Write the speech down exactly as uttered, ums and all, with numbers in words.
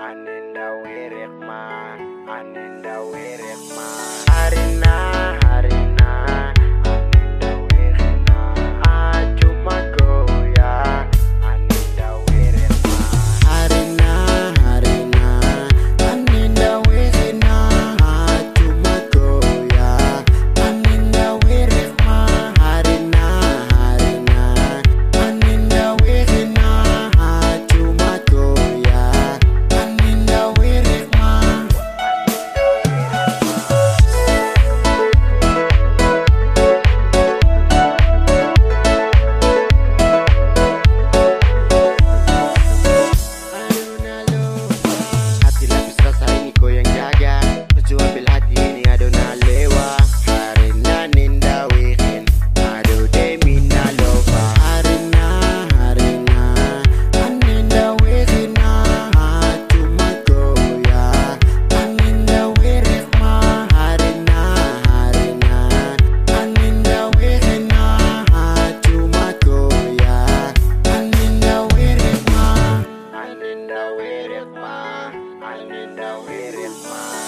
Aninda wirik ma, aninda wirik ma. Harina, harina, aninda wirik ma. Acuma goya, aninda wirik ma. Harina, harina, aninda wirik na. Acuma goya, aninda wirik ma. Harina, harina, aninda wirik na. Acuma goya. Aninda wirik ma, aninda wirik ma.